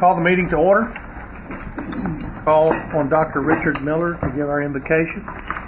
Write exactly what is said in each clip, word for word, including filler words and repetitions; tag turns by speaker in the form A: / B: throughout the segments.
A: Call the meeting to order. Call on Doctor Richard Miller to give our invocation.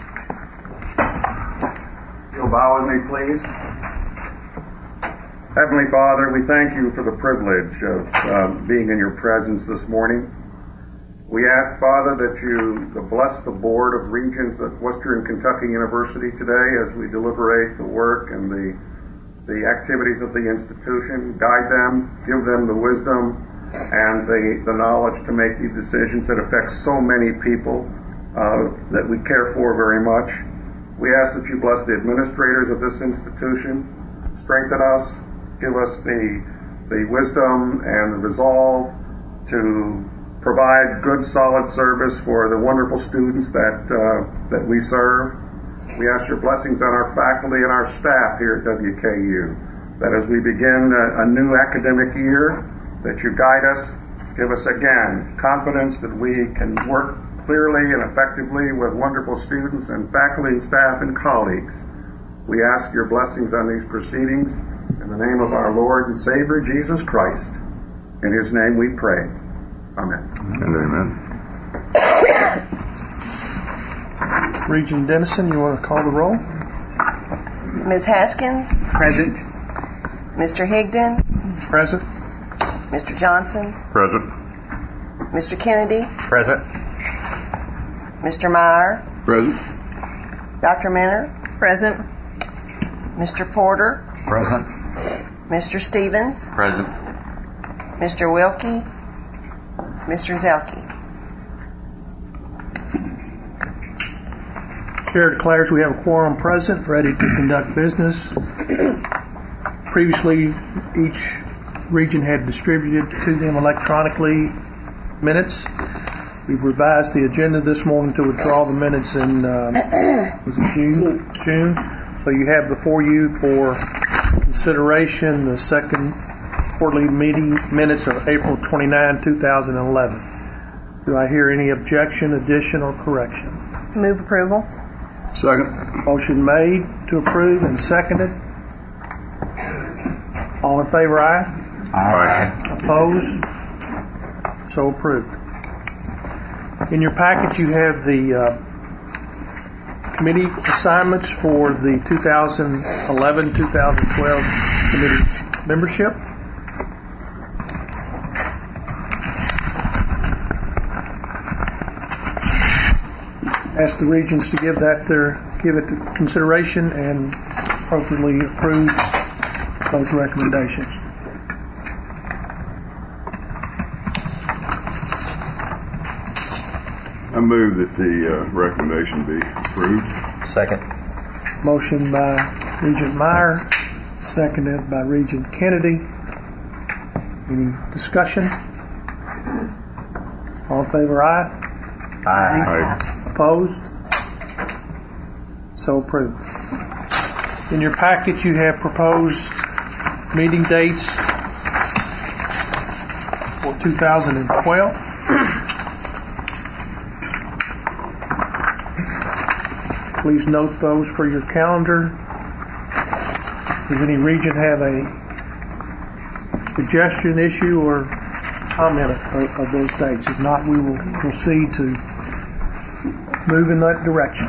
B: You'll bow with me, please. Heavenly Father, we thank you for the privilege of uh, being in your presence this morning. We ask, Father, that you bless the Board of Regents at Western Kentucky University today as we deliberate the work and the the activities of the institution. Guide them, give them the wisdom and the, the knowledge to make these decisions that affect so many people uh, that we care for very much. We ask that you bless the administrators of this institution, strengthen us, give us the the wisdom and the resolve to provide good, solid service for the wonderful students that uh, that we serve. We ask your blessings on our faculty and our staff here at W K U, that as we begin a, a new academic year, that you guide us, give us again confidence that we can work clearly and effectively with wonderful students and faculty and staff and colleagues. We ask your blessings on these proceedings in the name of our Lord and Savior, Jesus Christ. In his name we pray. Amen.
C: And amen.
A: Regent Dennison, you want to call the roll?
D: Miz Haskins?
A: Present.
D: Mister Higdon?
A: Present.
D: Mister Johnson?
C: Present.
D: Mister Kennedy?
C: Present.
D: Mister Meyer?
C: Present.
D: Doctor Minner? Present. Mister Porter?
C: Present.
D: Mister Stevens?
C: Present.
D: Mister Wilkie? Mister Zelke?
A: Chair declares we have a quorum present, ready to conduct business. Previously, each region had distributed to them electronically minutes. We've revised the agenda this morning to withdraw the minutes in um, was it June? June. So you have before you for consideration the second quarterly meeting minutes of April twenty-ninth, two thousand eleven. Do I hear any objection, addition, or correction?
D: Move approval.
C: Second.
A: Motion made to approve and seconded. All in favor, aye?
C: Aye.
A: Opposed? So approved. In your package, you have the uh, committee assignments for the two thousand eleven two thousand twelve committee membership. Ask the regents to give that their give it consideration and appropriately approve those recommendations.
C: I move that the uh, recommendation be approved.
E: Second.
A: Motion by Regent Meyer, seconded by Regent Kennedy. Any discussion? All in favor, aye?
E: Aye.
C: Aye.
A: Opposed? So approved. In your package, you have proposed meeting dates for two thousand twelve. Please note those for your calendar. Does any region have a suggestion, issue, or comment of, of those dates? If not, we will proceed to move in that direction.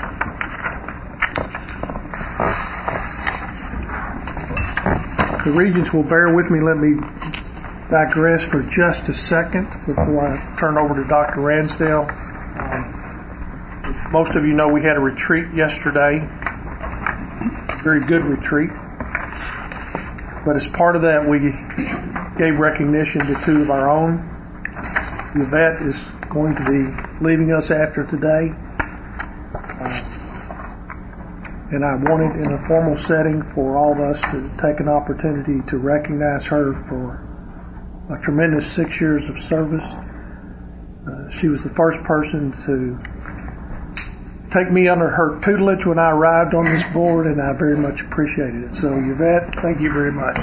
A: The regents will bear with me. Let me digress for just a second before I turn over to Doctor Ransdell. Um, most of you know we had a retreat yesterday, a very good retreat. But as part of that, we gave recognition to two of our own. Yvette is going to be leaving us after today. Uh, and I wanted in a formal setting for all of us to take an opportunity to recognize her for a tremendous six years of service. Uh, she was the first person to take me under her tutelage when I arrived on this board, and I very much appreciated it. So, Yvette, thank you very much.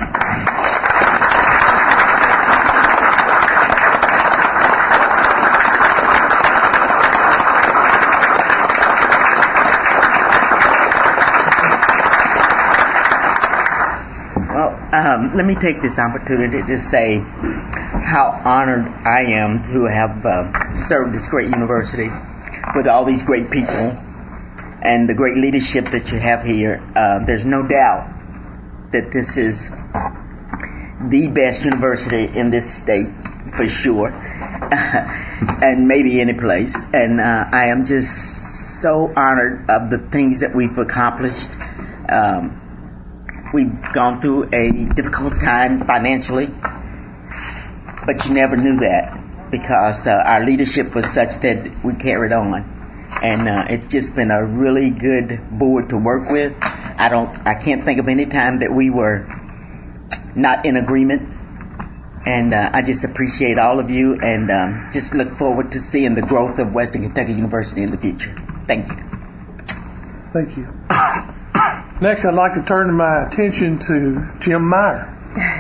F: Um, let me take this opportunity to say
E: how honored I am to have uh, served this great university with all these great people and the great leadership that you have here. Uh, there's no doubt that this is the best university in this state, for sure, and maybe any place. And uh, I am just so honored of the things that we've accomplished. Um, we've gone through a difficult time financially, but you never knew that because uh, our leadership was such that we carried on. And uh, it's just been a really good board to work with. I don't, I can't think of any time that we were not in agreement. And uh, I just appreciate all of you and um, just look forward to seeing the growth of Western Kentucky University in the future. Thank you.
A: Thank you. Next, I'd like to turn my attention to Jim Meyer.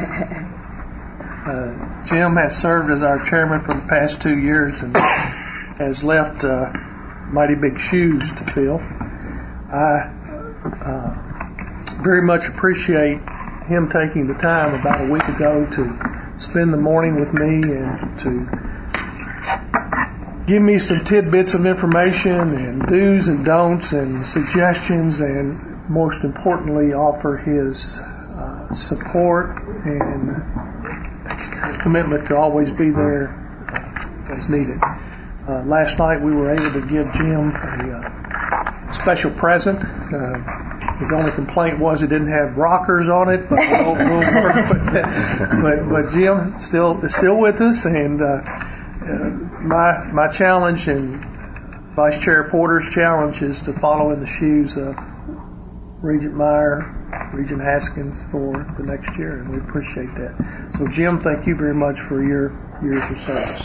A: Uh, Jim has served as our chairman for the past two years and has left uh, mighty big shoes to fill. I uh, very much appreciate him taking the time about a week ago to spend the morning with me and to give me some tidbits of information and do's and don'ts and suggestions, and most importantly offer his uh, support and commitment to always be there as needed. Uh, last night we were able to give Jim a uh, special present. Uh, his only complaint was it didn't have rockers on it, but we'll, we'll work with that. But, but Jim still is still with us, and uh, uh, my my challenge and Vice Chair Porter's challenge is to follow in the shoes of Regent Meyer, Regent Haskins for the next year, and we appreciate that. So Jim, thank you very much for your years of service.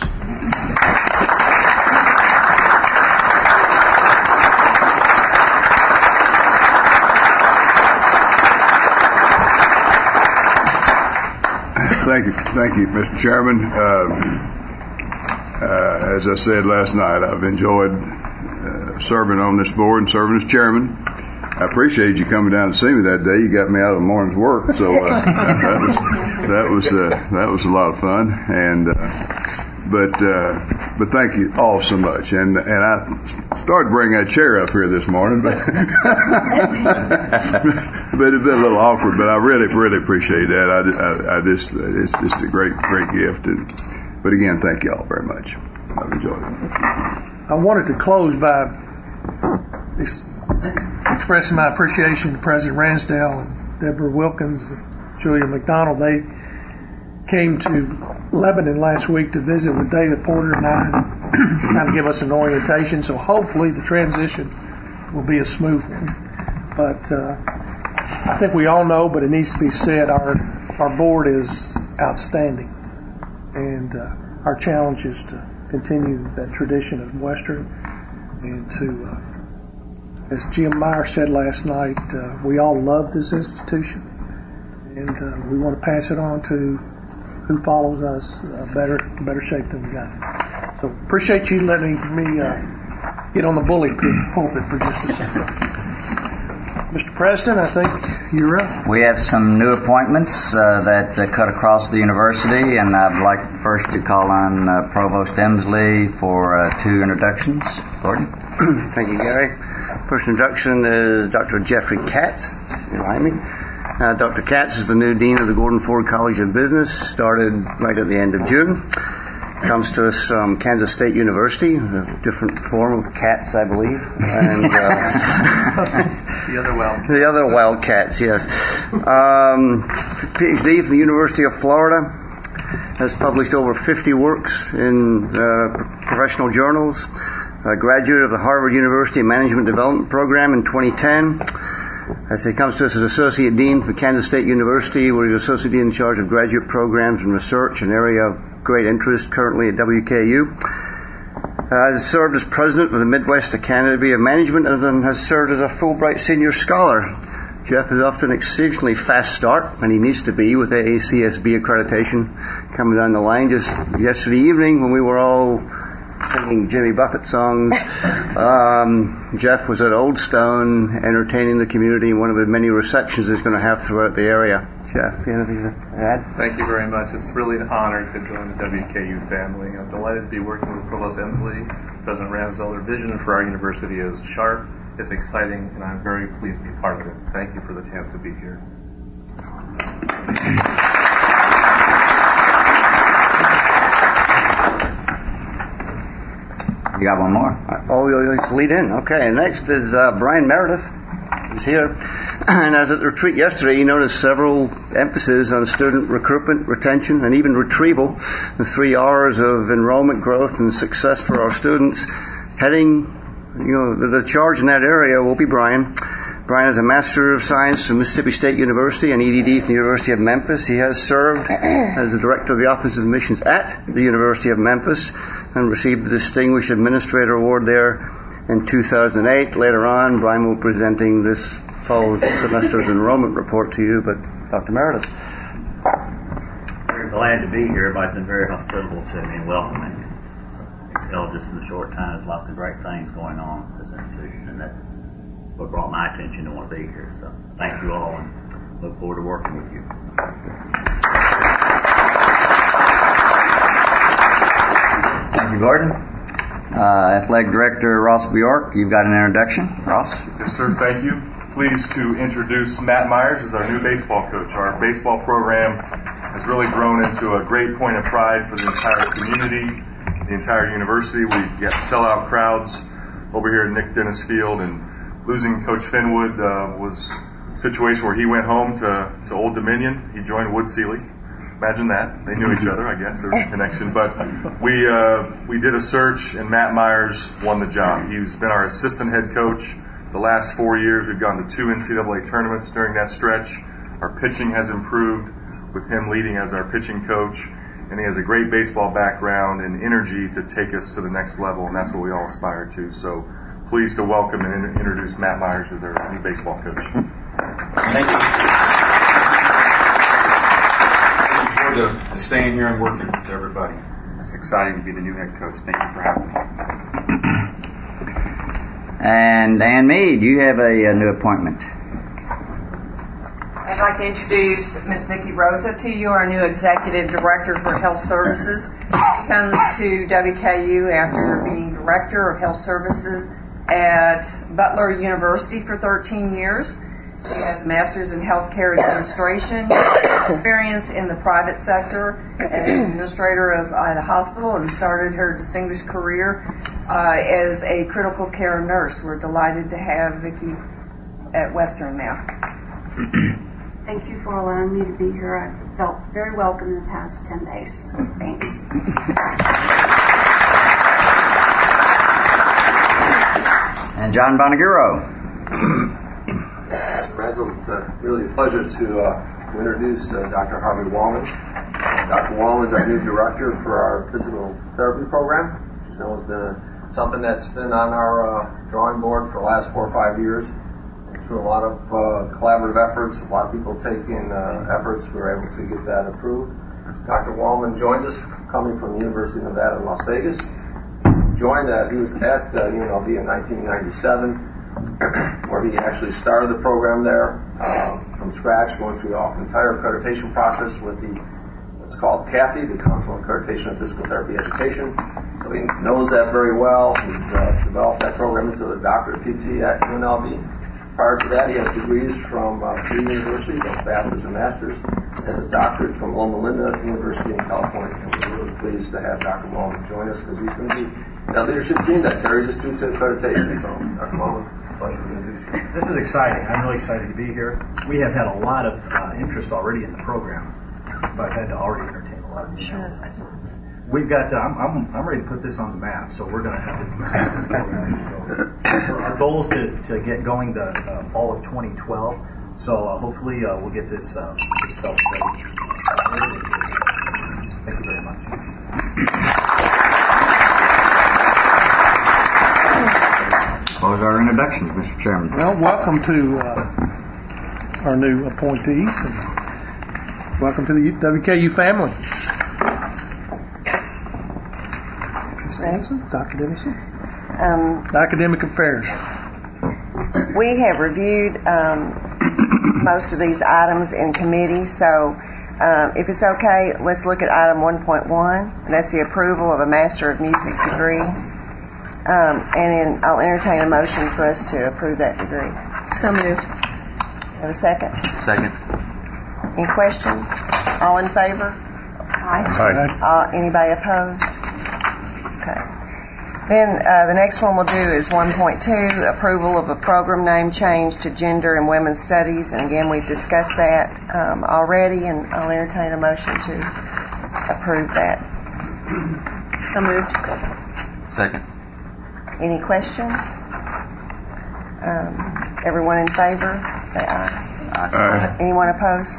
C: Thank you, thank you, Mister Chairman. Uh, uh, as I said last night, I've enjoyed uh, serving on this board and serving as chairman. I appreciate you coming down to see me that day. You got me out of the morning's work, so uh, that was that was uh, that was a lot of fun. And uh, but uh, but thank you all so much. And and I started bringing that chair up here this morning, but but it's been a little awkward. But I really really appreciate that. I, I, I just it's just a great great gift. And but again, thank you all very much. I've enjoyed it.
A: I wanted to close by ex- expressing my appreciation to President Ransdell and Deborah Wilkins and Julia McDonald. They came to Lebanon last week to visit with David Porter and I and kind of give us an orientation. So hopefully the transition will be a smooth one. But uh, I think we all know, but it needs to be said, our our board is outstanding. And uh, our challenge is to continue that tradition of Western and to, uh, as Jim Meyer said last night, uh, we all love this institution, and uh, we want to pass it on to who follows us uh, better better shape than we got. So appreciate you letting me uh, get on the bully pulpit for just a second. Mister President, I think you're up.
F: We have some new appointments uh, that uh, cut across the university, and I'd like first to call on uh, Provost Emsley for uh, two introductions. Gordon?
G: Thank you, Gary. First introduction is Doctor Jeffrey Katz, behind me. Uh, Doctor Katz is the new Dean of the Gordon Ford College of Business, started right at the end of June. Comes to us from Kansas State University, a different form of cats, I believe. And uh,
A: the other wild.
G: The other wildcats, yes. Um, PhD from the University of Florida. Has published over fifty works in uh, professional journals. A graduate of the Harvard University Management Development Program in twenty ten. As he comes to us as Associate Dean for Kansas State University, where he's Associate Dean in charge of graduate programs and research, an area of great interest currently at W K U. Uh, has served as President of the Midwest Academy of Management and then has served as a Fulbright Senior Scholar. Jeff is off to an exceptionally fast start, and he needs to be with A A C S B accreditation coming down the line. Just yesterday evening when we were all singing Jimmy Buffett songs, um, Jeff was at Old Stone entertaining the community in one of the many receptions he's going to have throughout the area. Jeff, anything to add?
H: Thank you very much. It's really an honor to join the W K U family. I'm delighted to be working with Provost Emsley, President Ransdell. Their vision for our university is sharp, it's exciting, and I'm very pleased to be part of it. Thank you for the chance to be here.
F: You got one more?
G: Oh, let's lead in. Okay, next is uh, Brian Meredith. He's here. And as at the retreat yesterday, you noticed several emphases on student recruitment, retention, and even retrieval. The three R's of enrollment growth and success for our students. Heading, you know, the, the charge in that area will be Brian. Brian is a Master of Science from Mississippi State University and E D D from the University of Memphis. He has served as the Director of the Office of Admissions at the University of Memphis and received the Distinguished Administrator Award there in two thousand eight. Later on, Brian will be presenting this fall semester's enrollment report to you, but Doctor Meredith.
I: Very glad to be here. Everybody's been very hospitable to me and welcoming. I can tell just in the short time there's lots of great things going on at this institution, and that's what brought my attention to want to be here. So thank you all, and look forward to working with you.
F: Thank you, Gordon. Uh, Athletic Director Ross Bjork, you've got an introduction. Ross?
J: Yes, sir. Thank you. Pleased to introduce Matt Myers as our new baseball coach. Our baseball program has really grown into a great point of pride for the entire community, the entire university. We get sellout crowds over here at Nick Dennis Field, and losing Coach Finwood uh, was a situation where he went home to, to Old Dominion. He joined Wood Sealy. Imagine that. They knew each other, I guess. There was a connection. But we uh, we did a search, and Matt Myers won the job. He's been our assistant head coach the last four years. We've gone to two N C double A tournaments during that stretch. Our pitching has improved with him leading as our pitching coach. And he has a great baseball background and energy to take us to the next level, and that's what we all aspire to. So pleased to welcome and introduce Matt Myers as our new baseball coach.
K: Thank you. Looking forward to staying here and working with everybody.
J: It's exciting to be the new head coach. Thank you for having me.
F: And Dan Mead, you have a, a new appointment.
L: I'd like to introduce Miz Vicki Rosa to you, our new Executive Director for Health Services. She comes to W K U after being Director of Health Services at Butler University for thirteen years. She has a Master's in Healthcare Administration, experience in the private sector, an administrator at a hospital, and started her distinguished career uh, as a critical care nurse. We're delighted to have Vicki at Western now.
M: Thank you for allowing me to be here. I felt very welcome in the past ten days. Thanks.
F: And John Bonaguro.
N: Razzle, it's uh, really a pleasure to, uh, to introduce uh, Doctor Harvey Wallman. Doctor Wallman is our new director for our physical therapy program. You know, it's been a, something that's been on our uh, drawing board for the last four or five years. Through a lot of uh, collaborative efforts, a lot of people taking uh, efforts, we were able to get that approved. Doctor Wallman joins us coming from the University of Nevada in Las Vegas. Joined that, he was at uh, U N L V in nineteen ninety-seven, where he actually started the program there uh, from scratch, going through the entire accreditation process with the what's called C A P I, the Council on Accreditation of Physical Therapy Education. So he knows that very well. He's uh, developed that program into the Doctor of P T at U N L V. Prior to that, he has degrees from uh, three universities, both bachelor's and master's, as a doctorate from Loma Linda University in California. And we're really pleased to have Doctor Wallman join us because he's going to be that leadership team that carries us through to accreditation. So, Doctor Wallman, pleasure to introduce you.
O: This is exciting. I'm really excited to be here. We have had a lot of uh, interest already in the program, but I've had to already entertain a lot of people. Sure. We've got, uh, I'm, I'm, I'm ready to put this on the map, so we're going to have to do the program. Our goal is to, to get going the uh, fall of twenty twelve, so uh, hopefully uh, we'll get this uh, itself ready. Thank you very much.
F: Close our introductions, Mister Chairman.
A: Well, welcome to uh, our new appointees, and welcome to the W K U family. Doctor Dennison?
D: Um,
A: Academic Affairs.
D: We have reviewed um, most of these items in committee, so um, if it's okay, let's look at item one point one. That's the approval of a Master of Music degree. Um, and then I'll entertain a motion for us to approve that degree.
L: So moved.
D: Have a second?
I: Second.
D: Any questions? All in favor?
M: Aye.
D: Uh, anybody opposed? Okay. Then uh, the next one we'll do is one point two, approval of a program name change to Gender and Women's Studies. And again, we've discussed that um, already, and I'll entertain a motion to approve that.
L: So moved.
I: Second.
D: Any question? Um, everyone in favor? Say aye.
C: Aye.
D: Anyone opposed?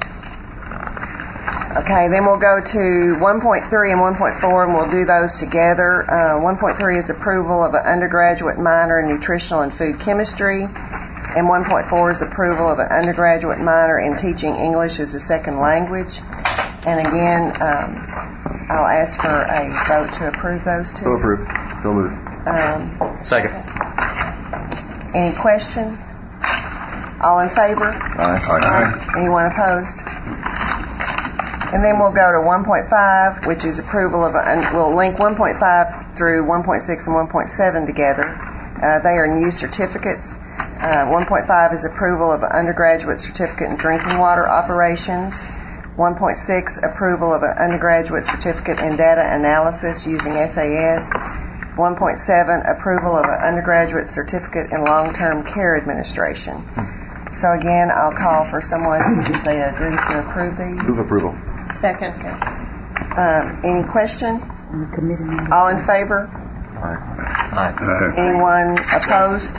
D: Okay, then we'll go to one point three and one point four, and we'll do those together. Uh, one point three is approval of an undergraduate minor in nutritional and food chemistry, and one point four is approval of an undergraduate minor in teaching English as a second language. And again, um, I'll ask for a vote to approve those two.
N: So approved. So moved.
D: Um,
I: Second.
D: any question? All in favor?
N: Aye.
D: Anyone opposed? And then we'll go to one point five, which is approval of, a, we'll link one point five through one point six and one point seven together. Uh, they are new certificates. Uh, one point five is approval of an undergraduate certificate in drinking water operations. one point six, approval of an undergraduate certificate in data analysis using S A S. one point seven, approval of an undergraduate certificate in long-term care administration. So again, I'll call for someone if they agree to approve these.
N: Move approval.
L: Second.
D: Um, any question? All in favor?
I: Aye.
D: Anyone opposed?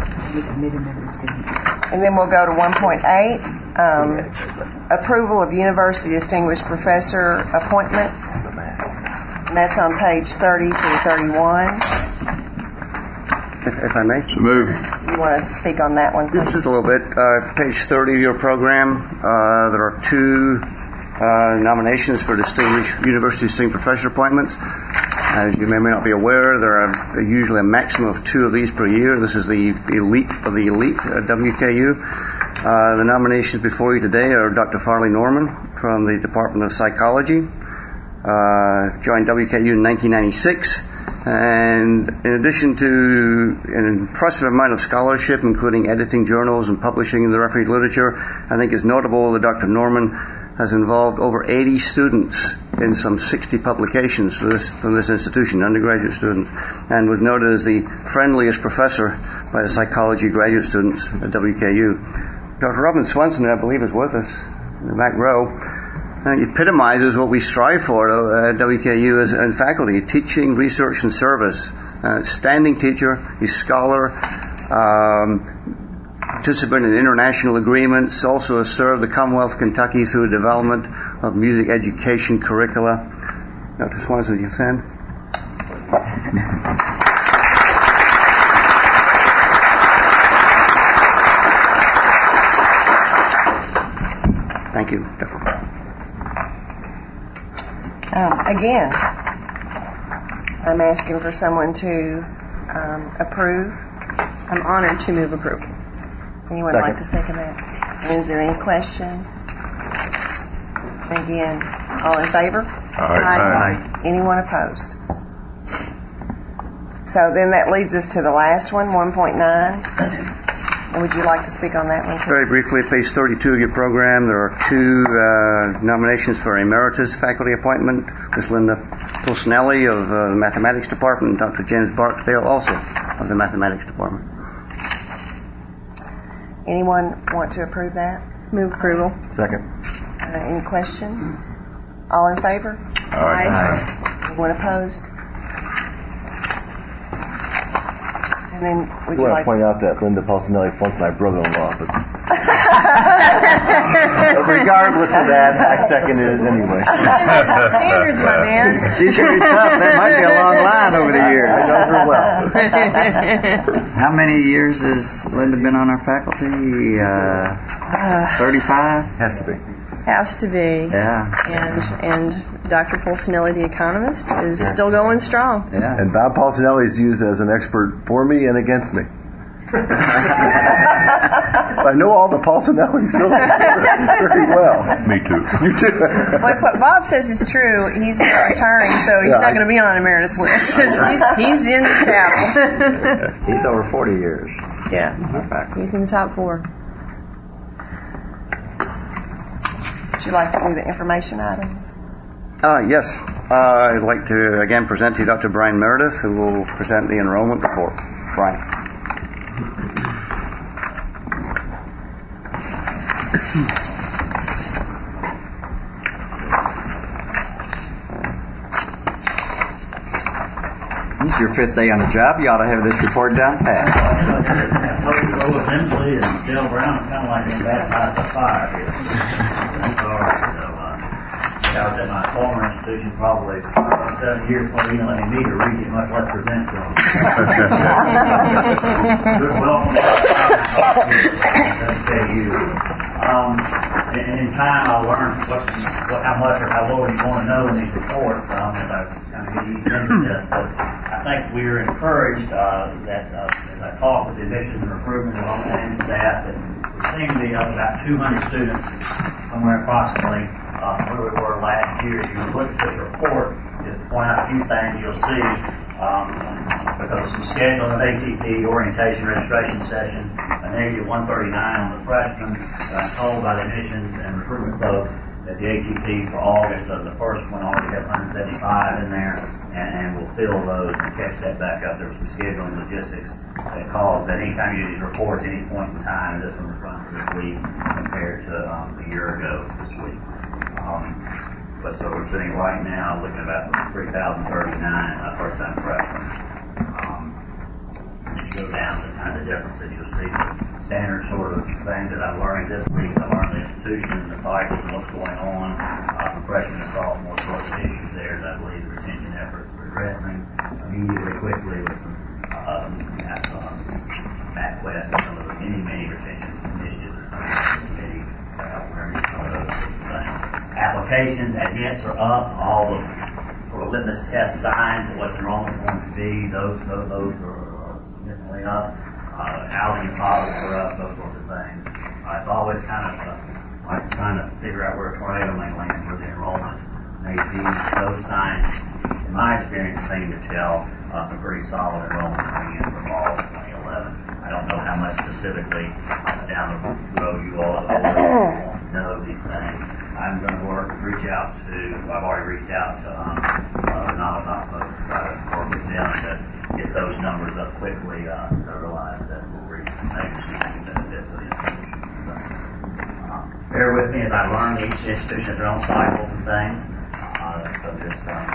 D: And then we'll go to one point eight, um, approval of university distinguished professor appointments. And that's on page thirty through thirty-one.
G: If, if I may.
C: So move.
D: You want to speak on that one, please?
G: Just a little bit. Uh, page thirty of your program, uh, there are two uh, nominations for distinguished university distinguished professor appointments. As you may or may not be aware, there are usually a maximum of two of these per year. This is the elite of the elite at W K U. Uh, the nominations before you today are Doctor Farley Norman from the Department of Psychology. Uh, joined W K U in nineteen ninety-six. And in addition to an impressive amount of scholarship, including editing journals and publishing in the refereed literature, I think it's notable that Doctor Norman has involved over eighty students in some sixty publications for this, from this institution, undergraduate students, and was noted as the friendliest professor by the psychology graduate students at W K U. Doctor Robin Swenson, I believe, is with us in the back row. And it epitomizes what we strive for at W K U as in faculty, teaching, research, and service. Uh, standing teacher, he's scholar, um, participant in international agreements, also has served the Commonwealth of Kentucky through the development of music education curricula. Doctor Swanson, you stand? Thank you, Doctor
D: Um, again, I'm asking for someone to um, approve.
L: I'm honored to move approval.
D: Anyone
L: Second.
D: like to second that? And is there any question? Again, all in favor?
C: Aye. Aye.
D: Anyone opposed? So then that leads us to the last one, one point nine. And would you like to speak on that one?
G: Very briefly, page thirty-two of your program, there are two uh, nominations for emeritus faculty appointment. Miss Linda Pulcinelli of uh, the Mathematics Department and Doctor James Barksdale also of the Mathematics Department.
D: Anyone want to approve that?
L: Move approval.
N: Second.
D: Uh, any question? All in favor?
C: Aye.
L: Aye.
D: Anyone opposed? And then would
N: I
D: you
N: want
D: like
N: to point out that Linda Pulcinelli flunked my brother-in-law, but
D: to...
N: regardless of that, I seconded it anyway.
L: Standards, my man.
F: She's pretty tough. That might be a long line over the years.
N: I know her well.
F: How many years has Linda been on our faculty? Uh, thirty-five?
N: Has to be.
L: Has to be.
F: Yeah.
L: And and Doctor Pulcinelli, the economist, is still going strong.
F: Yeah.
N: And Bob Pulcinelli is used as an expert for me and against me.
G: I know all the Paulsonellis very well.
C: Me too.
G: You too.
D: Well, if what Bob says is true, he's retiring, so he's
G: Yeah,
D: not
G: I-
D: going to be on an emeritus list. he's, he's in the capital.
F: He's over forty years.
D: Yeah,
F: Our faculty.
D: he's in the top four. Would you like to do the information items?
G: Uh, yes. Uh, I'd like to again present to you Doctor Brian Meredith, who will present the enrollment report. Brian.
F: This is your fifth day on the job. You ought to have this report down pat.
I: Lois Emsley and Dale Brown kind of like being baptized by fire here. That's all right. So, uh, I was at my former institution probably seven years before they even let me meet or read it, much less present to them. Good welcome to W K U. Um, in, in time, I learned what, what, how much or how little you want to know in these reports um, as I kind of get eased into this. But I think we were encouraged uh, that uh, as I talked with the admissions and recruitment and staff, that we seem to be up about two hundred students, somewhere approximately, uh, where we were last year. If you look at this report, just to point out a few things you'll see, um, because of some scheduling of A T P, orientation, registration sessions, a negative one thirty-nine on the freshmen, uh, told by the admissions and recruitment folks that the A T Ps for August, uh, the first one already has one seventy-five in there, and, and we'll fill those and catch that back up. There was some scheduling logistics that caused that anytime you do these reports, any point in time, this one was run for this week compared to um, a year ago this week. Um, but so we're sitting right now looking at about three thousand thirty-nine uh, first-time freshmen. Um, and you go down to kind of the differences, you'll see standard sort of things that I've learned this week. I learned the institution, the cycles, and what's going on uh, from freshmen and sophomore sort of issues there that I believe the retention efforts are addressing immediately, quickly with some um, MapQuest and some of the many, many retention initiatives that are committee to help learning some of those sorts of things. Applications and hits are up. All the sort of litmus test signs of what enrollment is going to be, those those, those are, are significantly up. Uh, housing deposits are up, those sorts of things. Uh, it's always kind of uh, like trying to figure out where a tornado may land, where the enrollment may be. Those signs, in my experience, seem to tell uh, some pretty solid enrollment coming in for fall of twenty eleven. I don't know how much specifically uh, down the road you all know these things. I'm going to work, reach out to, I've already reached out to um, uh, the Navitas folks, try to work with them to get those numbers up quickly, uh, to realize that we'll reach maybe some benefits of the institution. Uh, bear with me as I learn each institution has their own cycles and things. Uh, so just, um,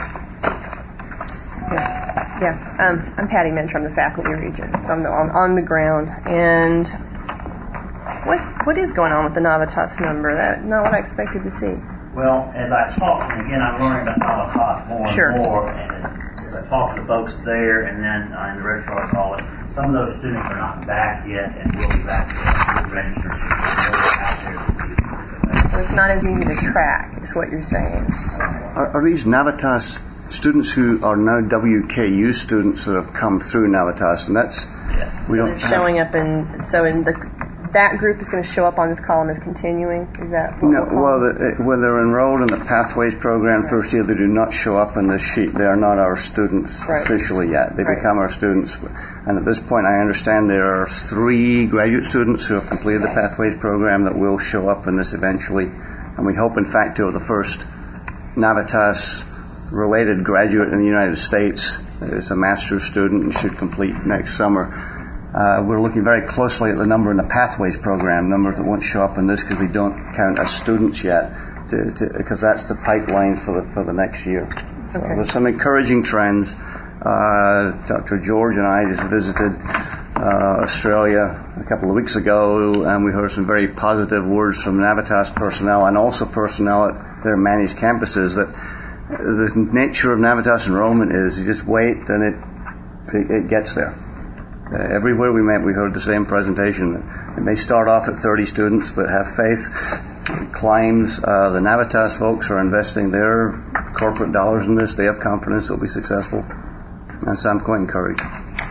P: Yeah, yeah. Um, I'm Patty Minch from the faculty region, so I'm the, on, on the ground. And what what is going on with the Navitas number? That's not what I expected to see.
I: well, as I talk, and again, I'm learning about Navitas more
P: Sure.
I: and more, and as I talk to the folks there and then uh, in the registrar's office, some of those students are not back yet and will be back to register. Out there to participate.
P: So it's not as easy to track, is what you're saying.
G: Are, are these Navitas students who are now W K U students that have come through Navitas? And that's,
I: yes.
G: we
P: So
G: don't
P: they're
G: have-
P: showing up in, so in the, that group is going to show up on this column as continuing? Is that what
G: No,
P: we're calling
G: well, the, uh, when they're enrolled in the Pathways program first year, they do not show up on this sheet. They are not our students
P: Right.
G: officially yet. They
P: Right.
G: become our students. And at this point, I understand there are three graduate students who have completed the Pathways program that will show up in this eventually. And we hope, in fact, to have the first Navitas-related graduate in the United States is a master's student and should complete next summer. Uh, we're looking very closely at the number in the Pathways program, numbers that won't show up in this because we don't count as students yet, because that's the pipeline for the for the next year. So
P: Okay.
G: there's some encouraging trends. Uh, Doctor George and I just visited uh, Australia a couple of weeks ago, and we heard some very positive words from Navitas personnel and also personnel at their managed campuses that the nature of Navitas enrollment is you just wait and it it gets there. Uh, everywhere we met, we heard the same presentation. It may start off at thirty students, but have faith. It climbs. Uh, the Navitas folks are investing their corporate dollars in this. They have confidence it'll be successful. And so I'm quite encouraged.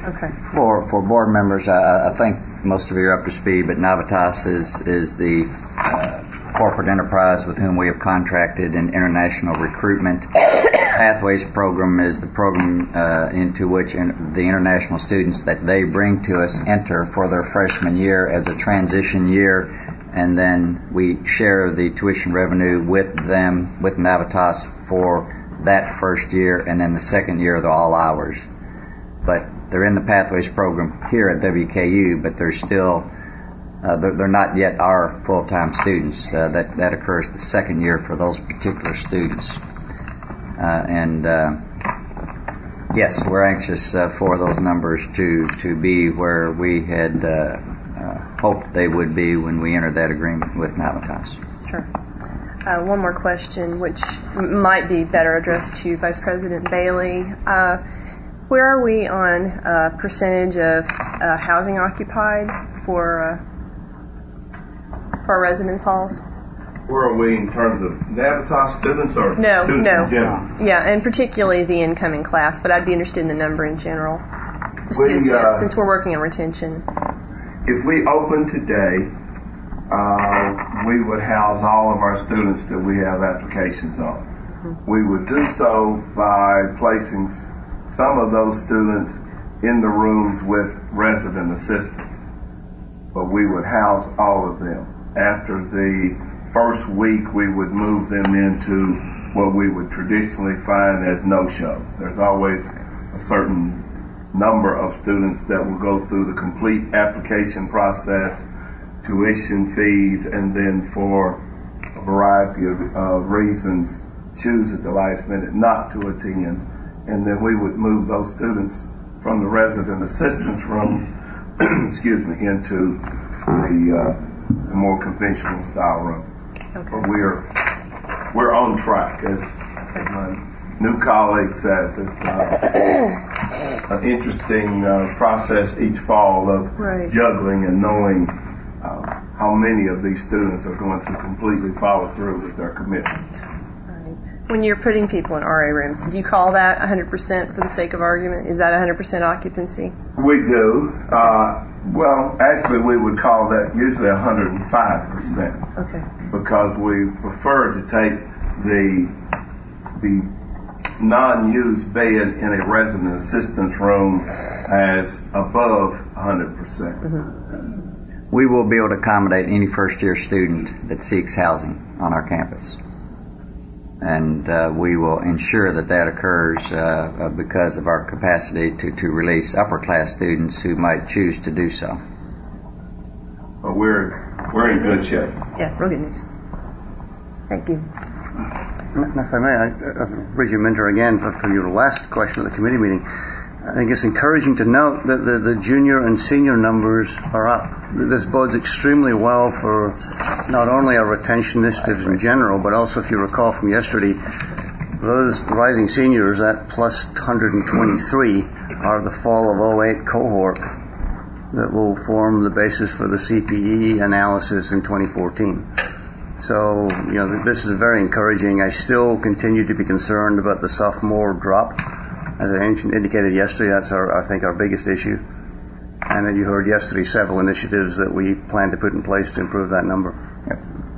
P: Okay.
F: For for board members, I, I think most of you are up to speed, but Navitas is is the uh, corporate enterprise with whom we have contracted in international recruitment. Pathways program is the program uh, into which in, the international students that they bring to us enter for their freshman year as a transition year, and then we share the tuition revenue with them, with Navitas, for that first year, and then the second year they're all ours. But they're in the Pathways program here at W K U, but they're still uh, they're, they're not yet our full-time students. Uh, that that occurs the second year for those particular students. Uh, and uh, yes, we're anxious uh, for those numbers to to be where we had uh, uh, hoped they would be when we entered that agreement with Navitas.
P: Sure. Uh, one more question, which m- might be better addressed to Vice President Bailey. Uh, where are we on uh, percentage of uh, housing occupied for uh, for our residence halls?
Q: Where are we in terms of Navitas students or
P: No,
Q: students
P: no.
Q: in general?
P: Yeah, and particularly the incoming class, but I'd be interested in the number in general. Just to
Q: We,
P: get a sense,
Q: uh,
P: since we're working on retention.
Q: If we open today, uh, we would house all of our students that we have applications on. Mm-hmm. We would do so by placing s- some of those students in the rooms with resident assistants, but we would house all of them. After the first week, we would move them into what we would traditionally find as no-show. There's always a certain number of students that will go through the complete application process, tuition fees, and then for a variety of uh, reasons choose at the last minute not to attend. And then we would move those students from the resident assistance rooms, excuse me, into the, uh, the more conventional style room.
P: Okay.
Q: But we're we're on track, as, as my new colleague says. It's uh, an interesting uh, process each fall of
P: right.
Q: juggling and knowing uh, how many of these students are going to completely follow through with their commitment.
P: When you're putting people in R A rooms, do you call that one hundred percent for the sake of argument? Is that one hundred percent occupancy?
Q: We do. Uh, well, actually, we would call that usually one hundred five percent.
P: Okay.
Q: Because we prefer to take the the non-used bed in a resident assistance room as above one hundred percent.
F: Mm-hmm. We will be able to accommodate any first-year student that seeks housing on our campus. And uh, we will ensure that that occurs uh, because of our capacity to, to release upper-class students who might choose to do so.
Q: But we're we're in good shape.
P: Yeah, real good news. Thank you.
G: If I may, I, as a Regent Minter again, for, for your last question at the committee meeting, I think it's encouraging to note that the, the junior and senior numbers are up. This bodes extremely well for not only our retention initiatives in general, but also, if you recall from yesterday, those rising seniors, that plus one hundred twenty-three, are the fall of oh eight cohort that will form the basis for the C P E analysis in twenty fourteen. So, you know, this is very encouraging. I still continue to be concerned about the sophomore drop. As I indicated yesterday, that's our, I think, our biggest issue. And then you heard yesterday several initiatives that we plan to put in place to improve that number.
F: Yep.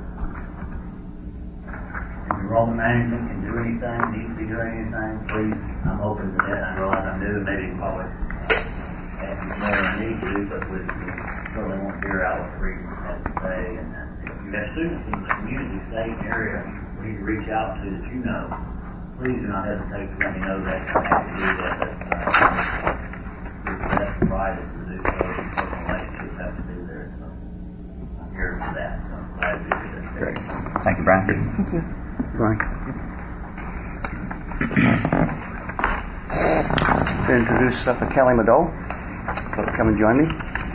I: If enrollment management can do anything, needs to be doing anything, please, I'm open to that. I realize I'm new, and maybe probably ask more than I need to, but we certainly want to hear out what the regions have to say. And if you have students in the community, state, area, we need to reach out to that you know, please do not hesitate to let me know that. I'm happy to do that. That's uh, that's the pride is to do so. Personal relationships have to be there. So I'm here for that. So I'm glad to do that.
F: Great. Thank you, Brian.
P: Thank you.
G: Brian. To introduce uh, Kelly Madole. Come and join me.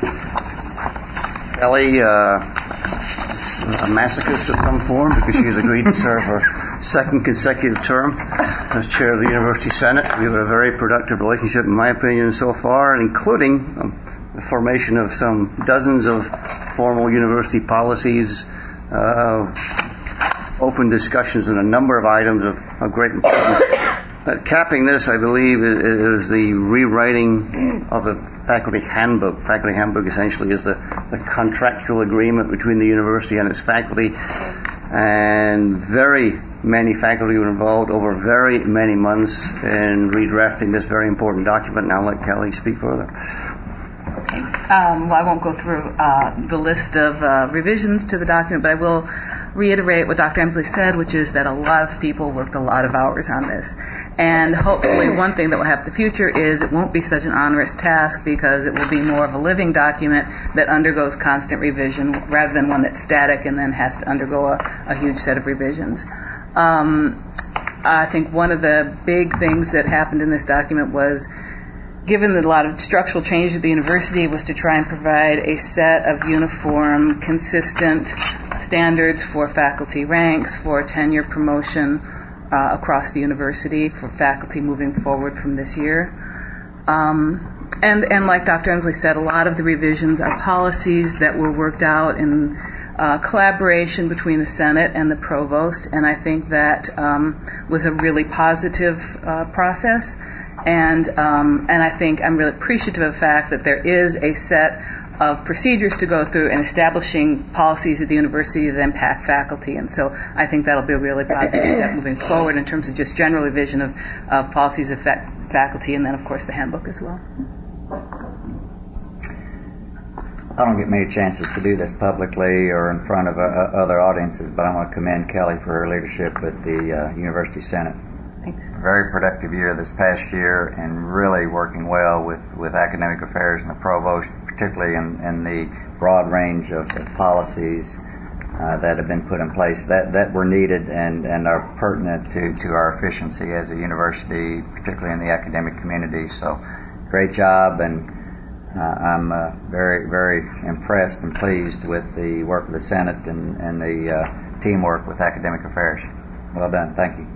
G: Kelly, uh, a masochist of some form because she has agreed to serve her second consecutive term as chair of the University Senate. We have a very productive relationship, in my opinion, so far, including um, the formation of some dozens of formal university policies, uh, open discussions on a number of items of, of great importance But capping this, I believe, is the rewriting of the faculty handbook. Faculty handbook essentially is the, the contractual agreement between the university and its faculty. And very many faculty were involved over very many months in redrafting this very important document. Now let Kelly speak further.
R: Okay. Um, well, I won't go through uh, the list of uh, revisions to the document, but I will reiterate what Doctor Emsley said, which is that a lot of people worked a lot of hours on this. And hopefully one thing that will happen in the future is it won't be such an onerous task because it will be more of a living document that undergoes constant revision rather than one that's static and then has to undergo a, a huge set of revisions. Um, I think one of the big things that happened in this document was, given that a lot of structural change at the university, was to try and provide a set of uniform, consistent standards for faculty ranks, for tenure promotion uh, across the university, for faculty moving forward from this year. Um, and, and like Doctor Emsley said, a lot of the revisions are policies that were worked out in uh, collaboration between the Senate and the Provost, and I think that um, was a really positive uh, process. And um, and I think I'm really appreciative of the fact that there is a set of procedures to go through in establishing policies at the university that impact faculty. And so I think that'll be a really positive step moving forward in terms of just general revision of, of policies of fa- faculty and then, of course, the handbook as well.
F: I don't get many chances to do this publicly or in front of uh, other audiences, but I want to commend Kelly for her leadership at the uh, University Senate.
R: Thanks.
F: Very productive year this past year and really working well with, with academic affairs and the provost, particularly in, in the broad range of, of policies uh, that have been put in place that, that were needed and, and are pertinent to, to our efficiency as a university, particularly in the academic community. So great job, and uh, I'm uh, very, very impressed and pleased with the work of the Senate and, and the uh, teamwork with academic affairs. Well done. Thank you.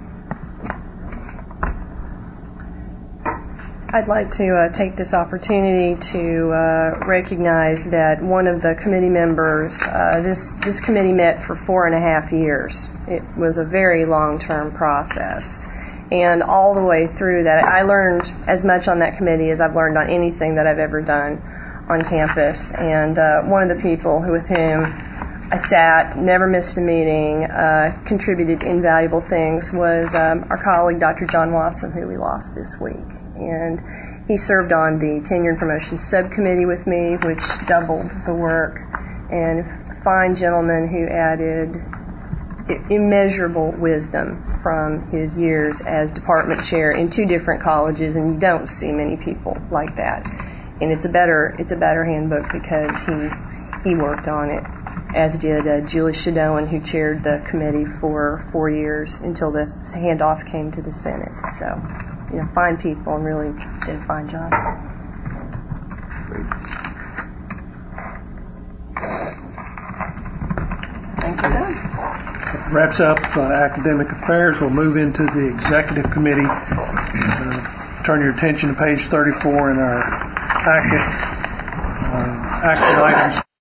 P: I'd like to uh, take this opportunity to uh, recognize that one of the committee members, uh, this this committee met for four and a half years. It was a very long-term process. And all the way through that, I learned as much on that committee as I've learned on anything that I've ever done on campus. And uh, one of the people who, with whom I sat, never missed a meeting, uh, contributed invaluable things was um, our colleague, Doctor John Wasson, who we lost this week. And he served on the Tenure and Promotion Subcommittee with me, which doubled the work, and a fine gentleman who added immeasurable wisdom from his years as department chair in two different colleges, and you don't see many people like that. And it's a better it's a better handbook because he he worked on it, as did uh, Julie Shadowan, who chaired the committee for four years until the handoff came to the Senate. So, you know, fine people and really did a fine job.
D: Thank you.
A: That wraps up uh, academic affairs. We'll move into the executive committee. Uh, turn your attention to page thirty-four in our packet. Uh, action items.